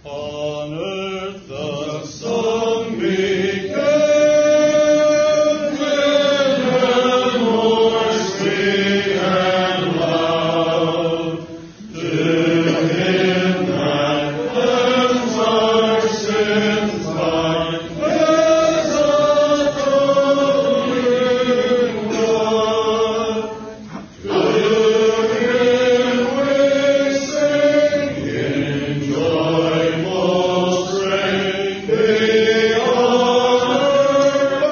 On earth the song began, and more sweet and loud, to him that cleanses our sins by his atoning blood. To him we sing in joyful strain, the honor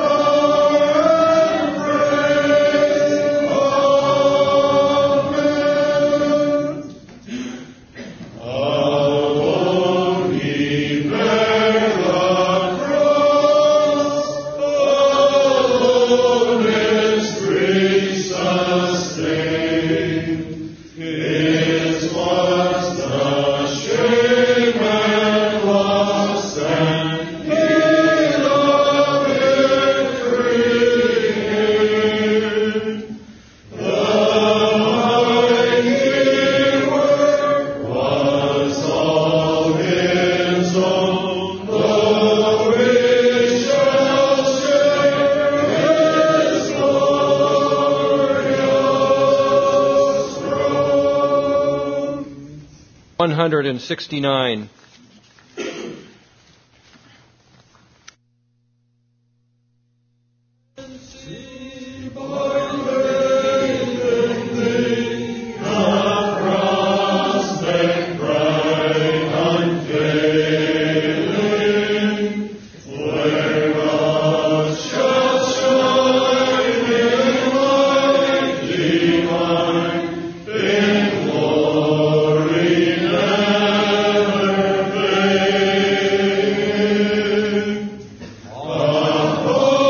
and praise. Amen. Alone he bare the cross, alone mystery sustained. His was the shame and loss, and he the victory gained. The mighty work was all his own, though we shall share his glorious throne. 169. Prospect bright, unfailing, where God shall shine in light divine, in glory never fading. Upon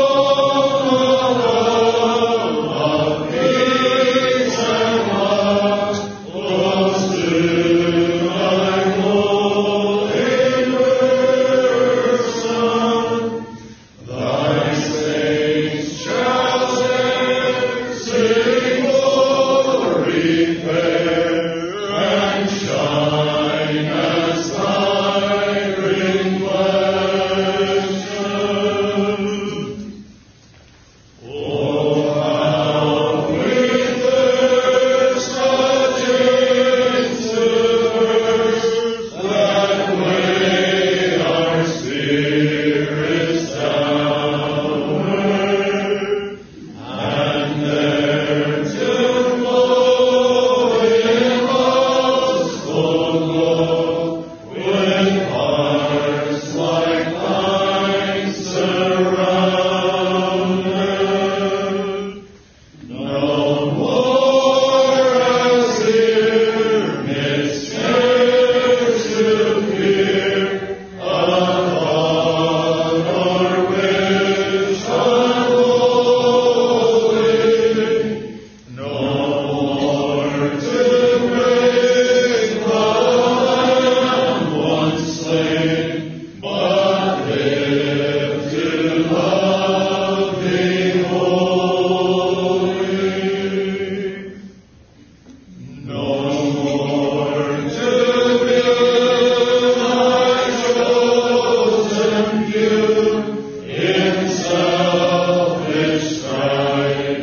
of peace and love, close to thy holy person, thy saints shall sing glory fair, and shine as thy great pleasure. Oh, how we thirst again to thirst, that way our spirits downward, and there to flow in love's full glow, with hearts like thine surrounded. No more as here midst cares to fear, upon our wish unholy. No more to break the Lamb once slain, but live to love thee wholly. No more to build thy chosen few in selfish strife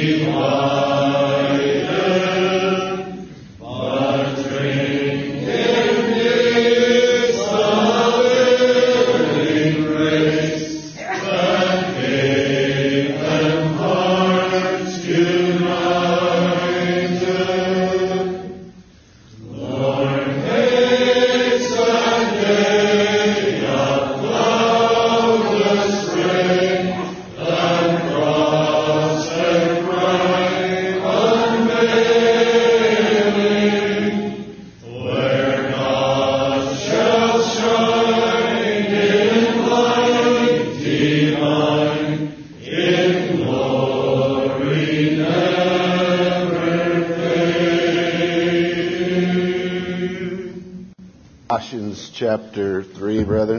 divided, but drink in peace the living grace, that faith and hearts united. Lord, haste that day of cloudless rain, that prospect bright unveiling, where God shall shine in light divine, in glory never fading. Colossians chapter 3, brethren.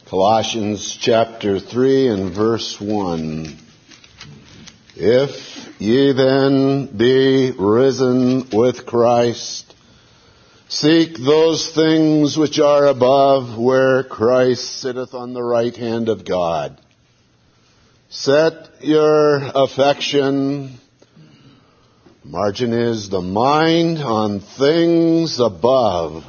Colossians chapter 3 and verse 1. If ye then be risen with Christ, seek those things which are above, where Christ sitteth on the right hand of God. Set your affection, margin is the mind, on things above,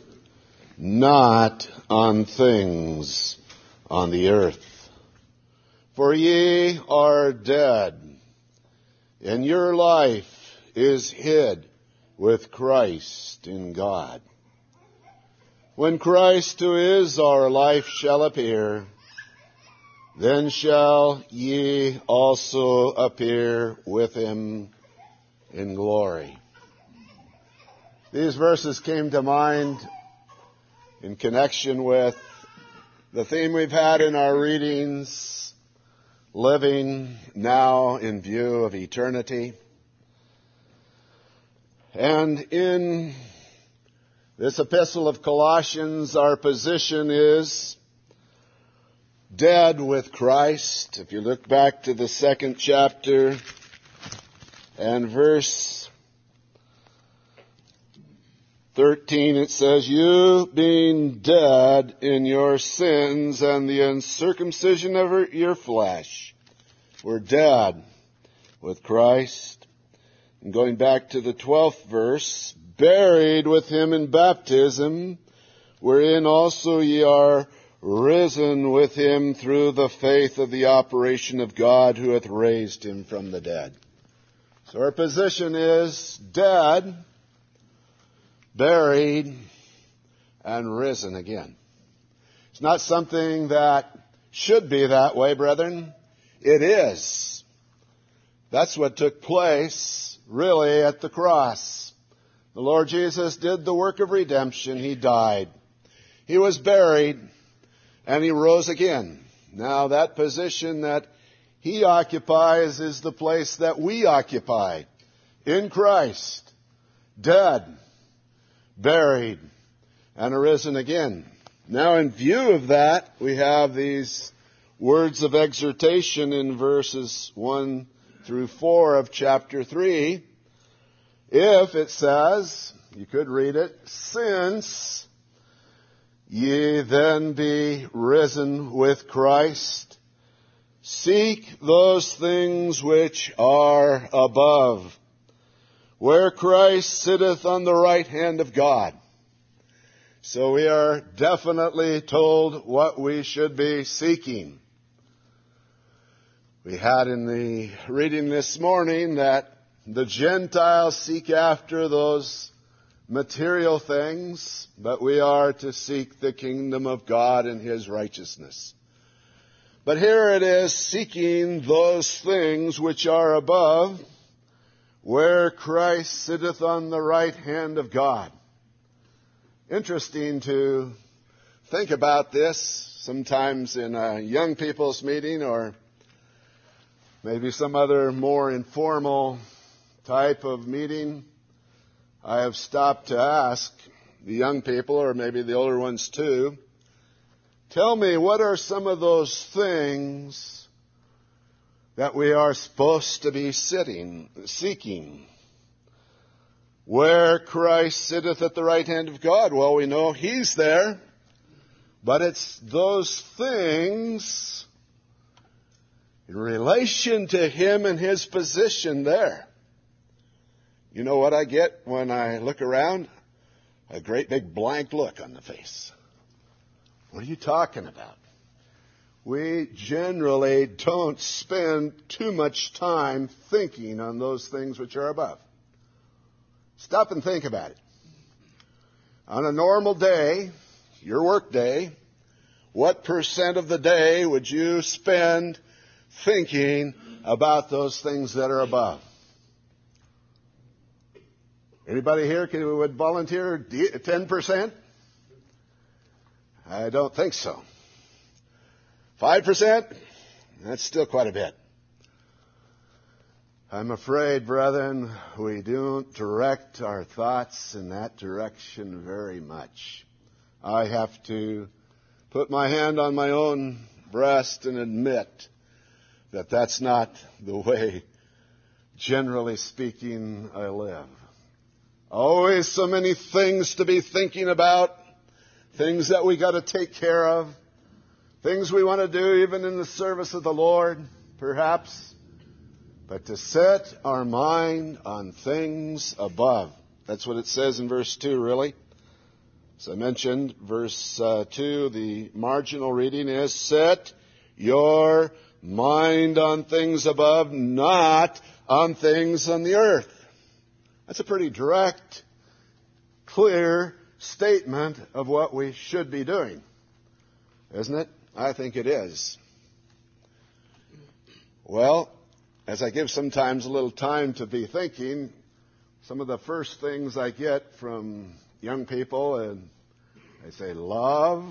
not on things on the earth. For ye are dead, and your life is hid with Christ in God. When Christ, who is our life, shall appear, then shall ye also appear with him in glory. These verses came to mind in connection with the theme we've had in our readings, living now in view of eternity. And in this epistle of Colossians, our position is dead with Christ. If you look back to the 2nd chapter and verse 13, it says, you being dead in your sins and the uncircumcision of your flesh, were dead with Christ. And going back to the 12th verse, buried with him in baptism, wherein also ye are risen with him through the faith of the operation of God, who hath raised him from the dead. So our position is dead, buried, and risen again. It's not something that should be that way, brethren. It is. That's what took place, really, at the cross. The Lord Jesus did the work of redemption. He died. He was buried, and he rose again. Now, that position that he occupies is the place that we occupy in Christ. Dead, buried, and arisen again. Now, in view of that, we have these words of exhortation in verses 1 through 4 of chapter 3. If, it says, you could read it, since ye then be risen with Christ, seek those things which are above, where Christ sitteth on the right hand of God. So we are definitely told what we should be seeking. We had in the reading this morning that the Gentiles seek after those material things, but we are to seek the kingdom of God and his righteousness. But here it is, seeking those things which are above, where Christ sitteth on the right hand of God. Interesting to think about this sometimes in a young people's meeting or maybe some other more informal type of meeting. I have stopped to ask the young people, or maybe the older ones too, tell me, what are some of those things that we are supposed to be seeking? Where Christ sitteth at the right hand of God. Well, we know he's there, but it's those things in relation to him and his position there. You know what I get when I look around? A great big blank look on the face. What are you talking about? We generally don't spend too much time thinking on those things which are above. Stop and think about it. On a normal day, your work day, what percent of the day would you spend thinking about those things that are above? Anybody here would volunteer 10%? I don't think so. 5%? That's still quite a bit. I'm afraid, brethren, we don't direct our thoughts in that direction very much. I have to put my hand on my own breast and admit that that's not the way generally speaking, I live. Always so many things to be thinking about, things that we got to take care of, things we want to do even in the service of the Lord, perhaps. But to set our mind on things above. That's what it says in verse 2, really. As I mentioned, verse 2, the marginal reading is, set your mind on things above, not on things on the earth. That's a pretty direct, clear statement of what we should be doing, isn't it? I think it is. Well, as I give sometimes a little time to be thinking, some of the first things I get from young people, and they say love,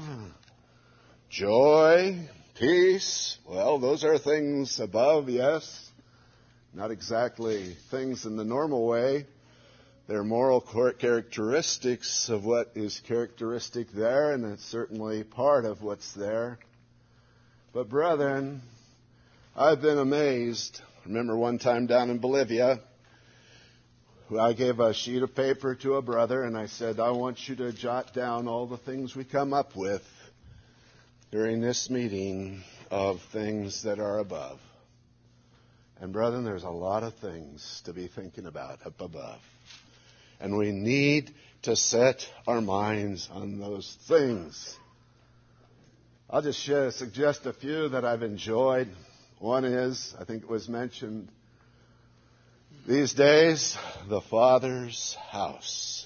joy, peace. Well, those are things above, yes. Not exactly things in the normal way. They're moral characteristics of what is characteristic there, and it's certainly part of what's there. But brethren, I've been amazed. I remember one time down in Bolivia, I gave a sheet of paper to a brother, and I said, I want you to jot down all the things we come up with during this meeting of things that are above. And brethren, there's a lot of things to be thinking about up above. And we need to set our minds on those things. I'll just suggest a few that I've enjoyed. One is, I think it was mentioned these days, the Father's house.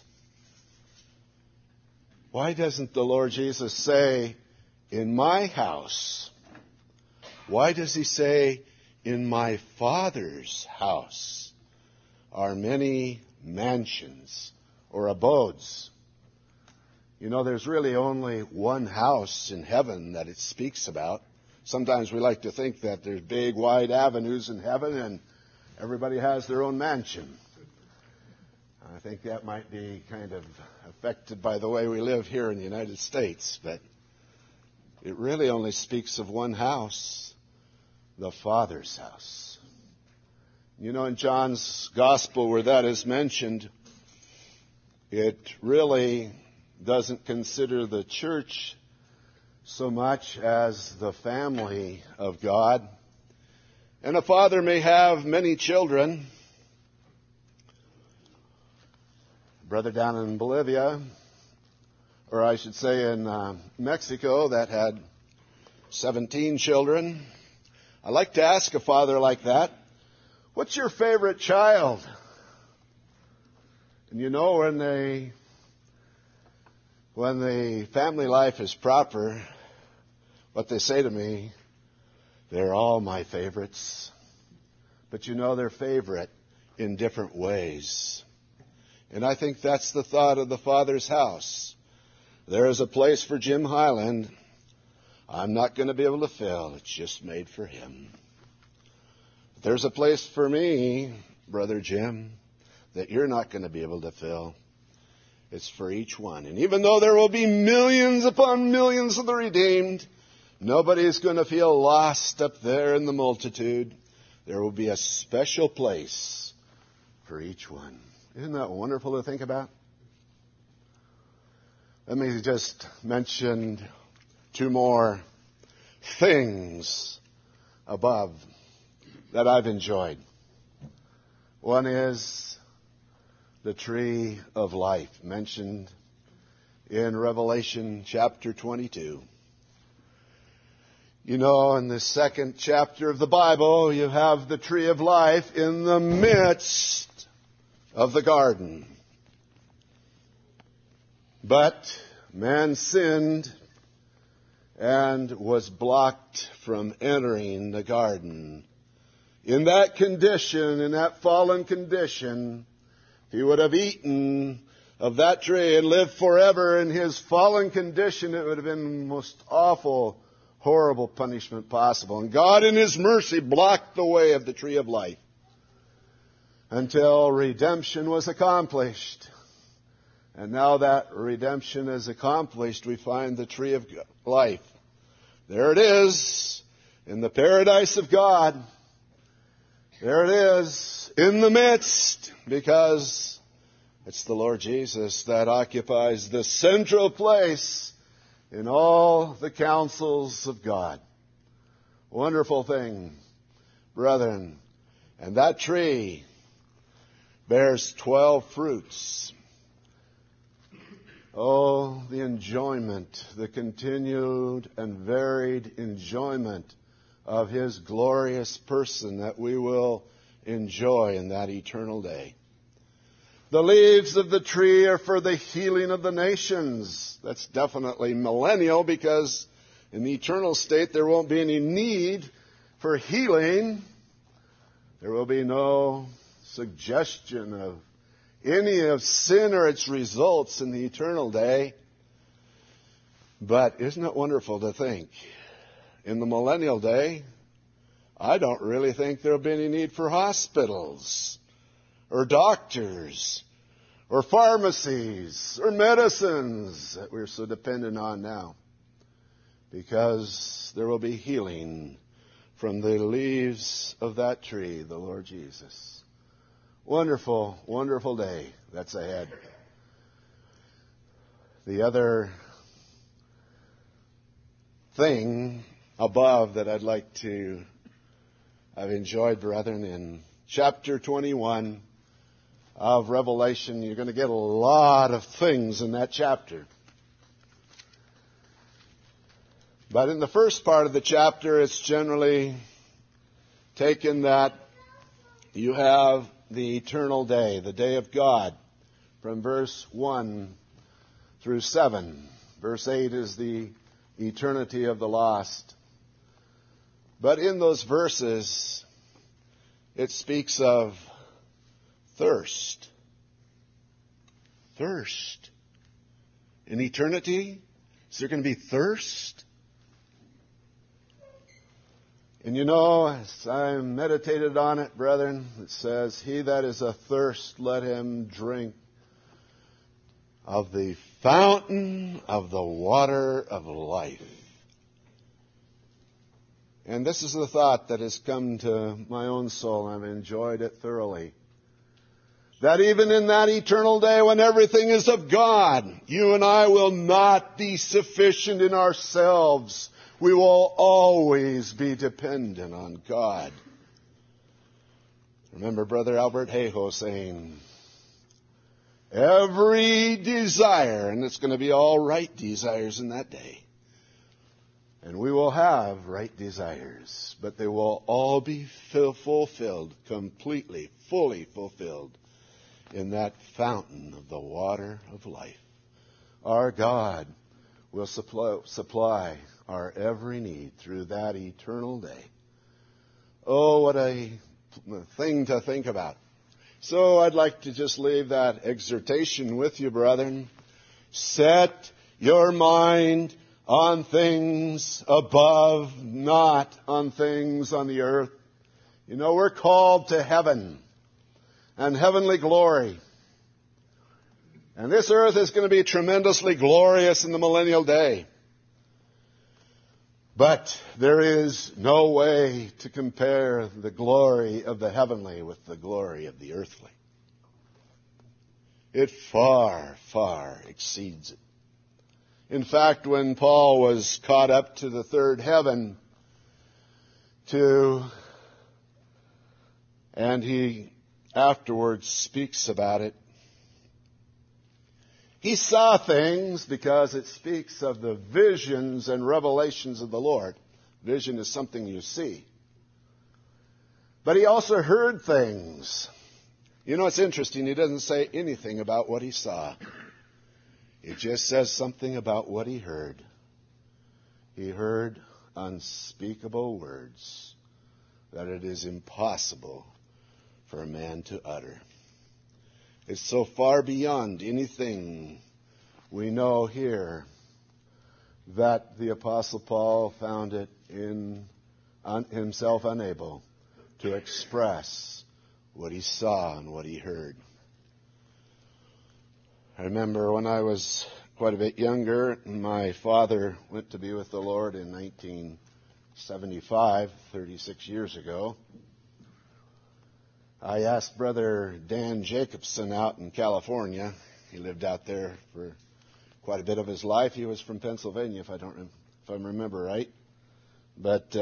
Why doesn't the Lord Jesus say, in my house? Why does he say, in my Father's house are many mansions or abodes? You know, there's really only one house in heaven that it speaks about. Sometimes we like to think that there's big, wide avenues in heaven and everybody has their own mansion. I think that might be kind of affected by the way we live here in the United States, but it really only speaks of one house, the Father's house. You know, in John's Gospel where that is mentioned, it really doesn't consider the church so much as the family of God. And a father may have many children. A brother down in Bolivia, or I should say in Mexico, that had 17 children. I like to ask a father like that, what's your favorite child? And you know, when the family life is proper, what they say to me, they're all my favorites. But you know, they're favorite in different ways. And I think that's the thought of the Father's house. There is a place for Jim Highland I'm not going to be able to fill. It's just made for him. But there's a place for me, Brother Jim, that you're not going to be able to fill. It's for each one. And even though there will be millions upon millions of the redeemed, nobody's going to feel lost up there in the multitude. There will be a special place for each one. Isn't that wonderful to think about? Let me just mention two more things above that I've enjoyed. One is the tree of life mentioned in Revelation chapter 22. You know, in the second chapter of the Bible, you have the tree of life in the midst of the garden. But man sinned and was blocked from entering the garden. In that condition, in that fallen condition, if he would have eaten of that tree and lived forever in his fallen condition, it would have been the most awful, horrible punishment possible. And God in his mercy blocked the way of the tree of life until redemption was accomplished. And now that redemption is accomplished, we find the tree of life. There it is in the paradise of God. There it is in the midst, because it's the Lord Jesus that occupies the central place in all the counsels of God. Wonderful thing, brethren. And that tree bears 12 fruits. Oh, the enjoyment, the continued and varied enjoyment of His glorious person that we will enjoy in that eternal day. The leaves of the tree are for the healing of the nations. That's definitely millennial, because in the eternal state there won't be any need for healing. There will be no suggestion of any of sin or its results in the eternal day. But isn't it wonderful to think, in the millennial day, I don't really think there will be any need for hospitals or doctors or pharmacies or medicines that we're so dependent on now, because there will be healing from the leaves of that tree, the Lord Jesus. Wonderful, wonderful day that's ahead. The other thing above that I'd like to have enjoyed, brethren, in chapter 21 of Revelation, you're going to get a lot of things in that chapter. But in the first part of the chapter, it's generally taken that you have the eternal day, the day of God, from verse 1 through 7. Verse 8 is the eternity of the lost. But in those verses, it speaks of thirst. Thirst. In eternity, is there going to be thirst? And you know, as I meditated on it, brethren, it says, he that is athirst, let him drink of the fountain of the water of life. And this is the thought that has come to my own soul. I've enjoyed it thoroughly. That even in that eternal day when everything is of God, you and I will not be sufficient in ourselves. We will always be dependent on God. Remember Brother Albert Hayhoe saying, every desire, and it's going to be all right desires in that day, and we will have right desires, but they will all be fulfilled, completely, fully fulfilled in that fountain of the water of life. Our God will supply our every need through that eternal day. Oh, what a thing to think about. So I'd like to just leave that exhortation with you, brethren. Set your mind on things above, not on things on the earth. You know, we're called to heaven and heavenly glory. And this earth is going to be tremendously glorious in the millennial day. But there is no way to compare the glory of the heavenly with the glory of the earthly. It far, far exceeds it. In fact, when Paul was caught up to the third heaven, and he afterwards speaks about it, he saw things because it speaks of the visions and revelations of the Lord. Vision is something you see. But he also heard things. You know, it's interesting. He doesn't say anything about what he saw. It just says something about what he heard. He heard unspeakable words that it is impossible for a man to utter. It's so far beyond anything we know here that the Apostle Paul found it in himself unable to express what he saw and what he heard. I remember when I was quite a bit younger, my father went to be with the Lord in 1975, 36 years ago. I asked Brother Dan Jacobson out in California. He lived out there for quite a bit of his life. He was from Pennsylvania, if I remember right. But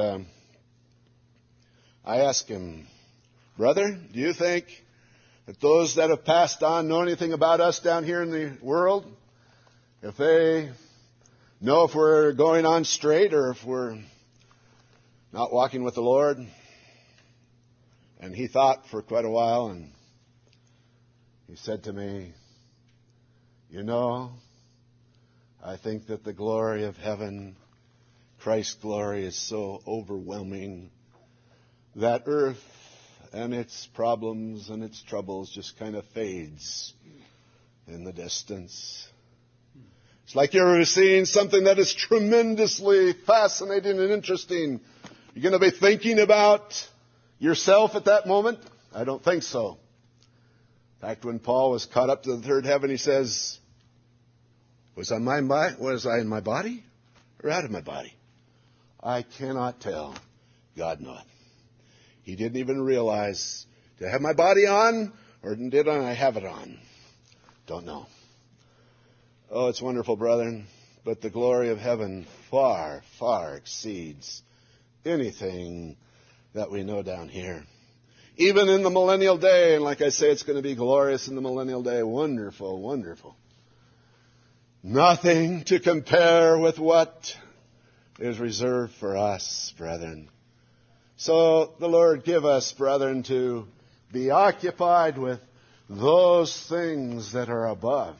I asked him, "Brother, do you think that those that have passed on know anything about us down here in the world? If they know if we're going on straight or if we're not walking with the Lord?" And he thought for quite a while, and he said to me, "You know, I think that the glory of heaven, Christ's glory, is so overwhelming that earth and its problems and its troubles just kind of fades in the distance. It's like you're seeing something that is tremendously fascinating and interesting. You're going to be thinking about yourself at that moment? I don't think so. In fact, when Paul was caught up to the third heaven, he says, was I in my body or out of my body? I cannot tell. God knoweth. He didn't even realize, did I have my body on or did I have it on? Don't know. Oh, it's wonderful, brethren, but the glory of heaven far, far exceeds anything that we know down here. Even in the millennial day, and like I say, it's going to be glorious in the millennial day. Wonderful, wonderful. Nothing to compare with what is reserved for us, brethren. So the Lord give us, brethren, to be occupied with those things that are above.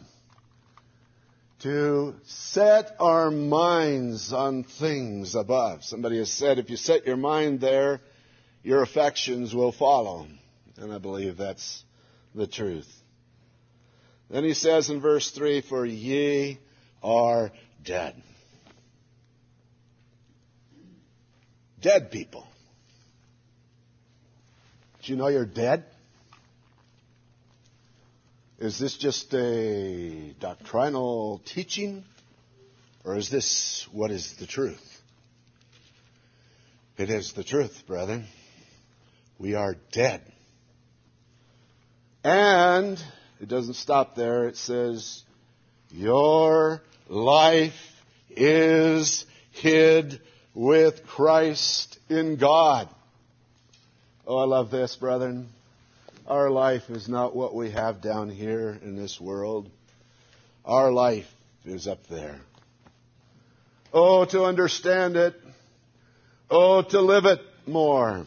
To set our minds on things above. Somebody has said, if you set your mind there, your affections will follow. And I believe that's the truth. Then he says in verse 3, for ye are dead. Dead people. Do you know you're dead? Is this just a doctrinal teaching? Or is this what is the truth? It is the truth, brethren. We are dead. And it doesn't stop there. It says, your life is hid with Christ in God. Oh, I love this, brethren. Our life is not what we have down here in this world. Our life is up there. Oh, to understand it. Oh, to live it more.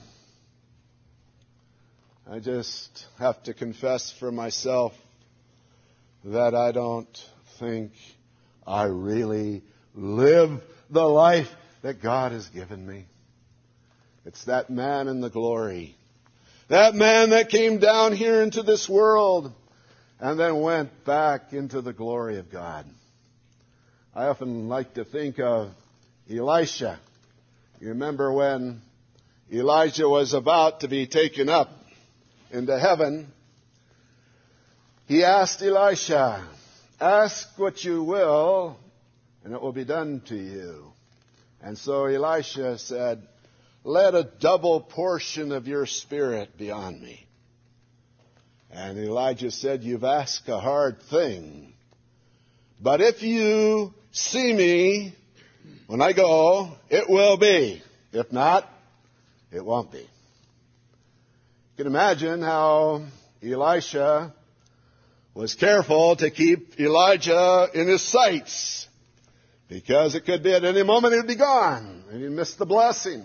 I just have to confess for myself that I don't think I really live the life that God has given me. It's that man in the glory. That man that came down here into this world and then went back into the glory of God. I often like to think of Elisha. You remember when Elijah was about to be taken up into heaven, he asked Elisha, ask what you will, and it will be done to you. And so Elisha said, let a double portion of your spirit be on me. And Elijah said, you've asked a hard thing. But if you see me when I go, it will be. If not, it won't be. You can imagine how Elisha was careful to keep Elijah in his sights, because it could be at any moment he would be gone and he'd miss the blessing.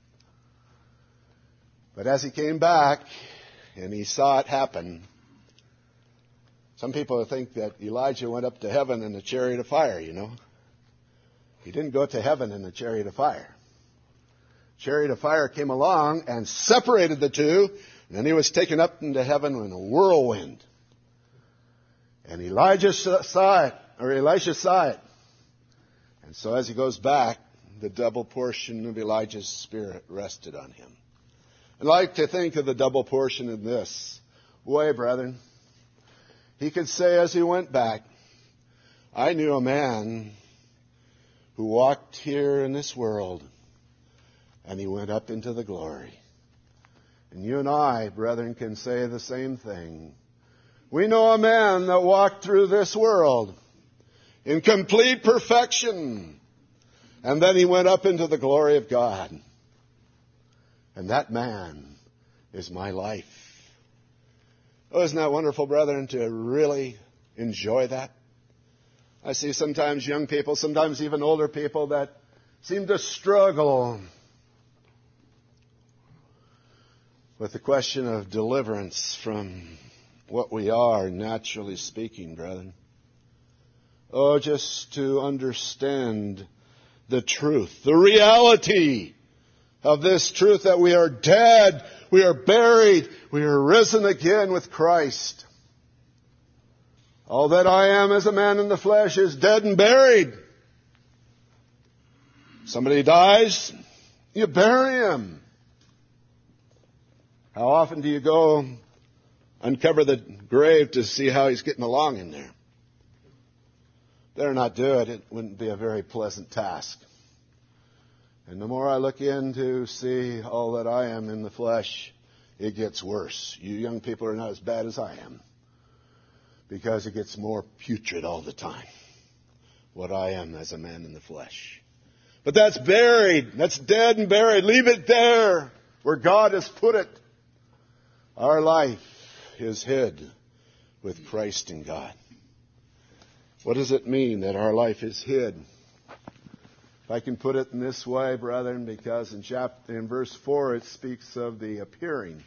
But as he came back and he saw it happen, some people think that Elijah went up to heaven in a chariot of fire, you know. He didn't go to heaven in a chariot of fire. Chariot of fire came along and separated the two, and then he was taken up into heaven in a whirlwind. And Elisha saw it. And so as he goes back, the double portion of Elijah's spirit rested on him. I'd like to think of the double portion in this way, brethren. He could say as he went back, I knew a man who walked here in this world, and he went up into the glory. And you and I, brethren, can say the same thing. We know a man that walked through this world in complete perfection. And then he went up into the glory of God. And that man is my life. Oh, isn't that wonderful, brethren, to really enjoy that? I see sometimes young people, sometimes even older people that seem to struggle with the question of deliverance from what we are, naturally speaking, brethren. Oh, just to understand the truth, the reality of this truth that we are dead, we are buried, we are risen again with Christ. All that I am as a man in the flesh is dead and buried. Somebody dies, you bury him. How often do you go uncover the grave to see how he's getting along in there? Better not do it. It wouldn't be a very pleasant task. And the more I look in to see all that I am in the flesh, it gets worse. You young people are not as bad as I am, because it gets more putrid all the time, what I am as a man in the flesh. But that's buried. That's dead and buried. Leave it there where God has put it. Our life is hid with Christ in God. What does it mean that our life is hid? If I can put it in this way, brethren, because in verse 4 it speaks of the appearing.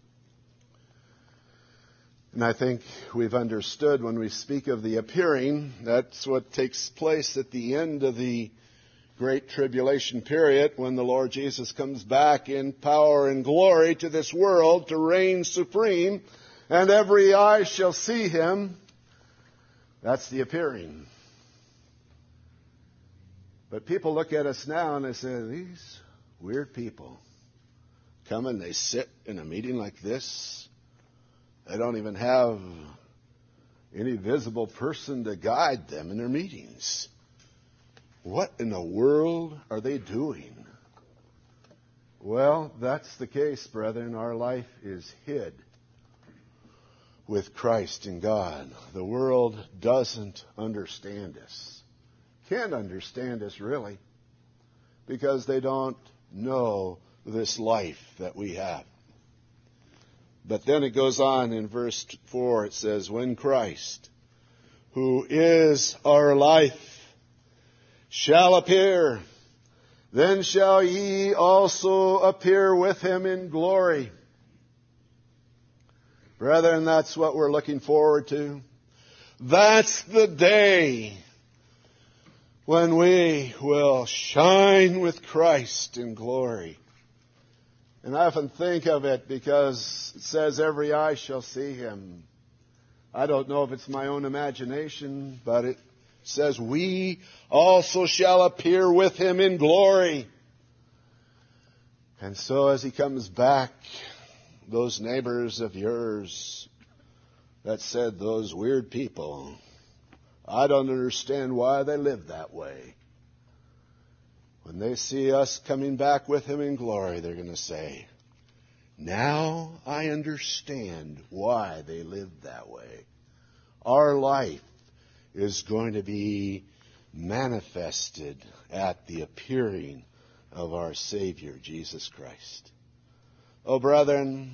And I think we've understood when we speak of the appearing, that's what takes place at the end of the Great Tribulation period, when the Lord Jesus comes back in power and glory to this world to reign supreme, and every eye shall see him. That's the appearing. But people look at us now and they say, these weird people come and they sit in a meeting like this. They don't even have any visible person to guide them in their meetings. What in the world are they doing? Well, that's the case, brethren. Our life is hid with Christ in God. The world doesn't understand us. Can't understand us, really, because they don't know this life that we have. But then it goes on in verse 4, it says, when Christ, who is our life, shall appear, then shall ye also appear with him in glory. Brethren, that's what we're looking forward to. That's the day when we will shine with Christ in glory. And I often think of it because it says every eye shall see him. I don't know if it's my own imagination, but it says we also shall appear with him in glory. And so as he comes back, those neighbors of yours that said those weird people, I don't understand why they live that way. When they see us coming back with him in glory, they're going to say, now I understand why they lived that way. Our life is going to be manifested at the appearing of our Savior, Jesus Christ. Oh, brethren,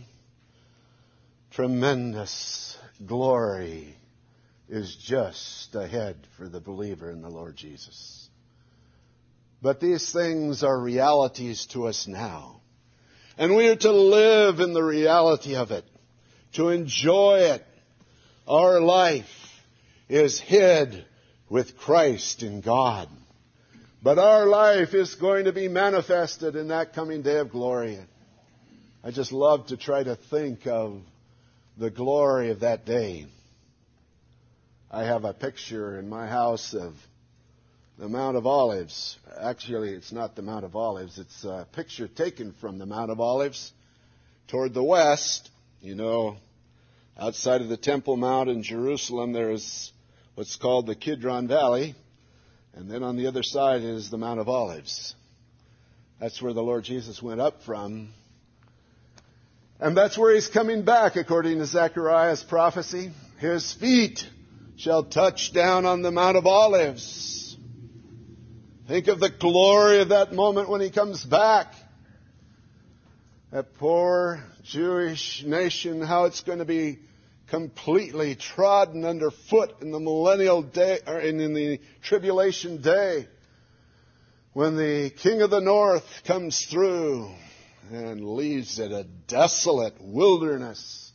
tremendous glory is just ahead for the believer in the Lord Jesus. But these things are realities to us now. And we are to live in the reality of it, to enjoy it. Our life is hid with Christ in God. But our life is going to be manifested in that coming day of glory. I just love to try to think of the glory of that day. I have a picture in my house of the Mount of Olives. Actually, it's not the Mount of Olives. It's a picture taken from the Mount of Olives toward the west. You know, outside of the Temple Mount in Jerusalem, there is what's called the Kidron Valley. And then on the other side is the Mount of Olives. That's where the Lord Jesus went up from. And that's where he's coming back, according to Zechariah's prophecy. His feet shall touch down on the Mount of Olives. Think of the glory of that moment when he comes back. That poor Jewish nation, how it's going to be completely trodden underfoot in the millennial day, or in the tribulation day, when the king of the north comes through and leaves it a desolate wilderness.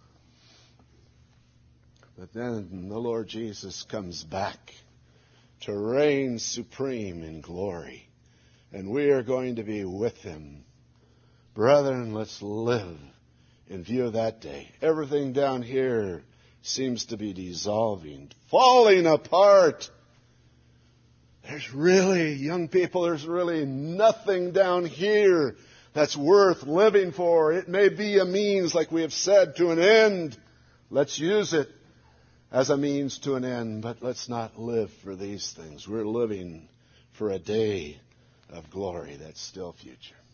But then the Lord Jesus comes back to reign supreme in glory, and we are going to be with him. Brethren, let's live in view of that day. Everything down here seems to be dissolving, falling apart. There's really, young people, there's really nothing down here that's worth living for. It may be a means, like we have said, to an end. Let's use it as a means to an end, but let's not live for these things. We're living for a day of glory that's still future.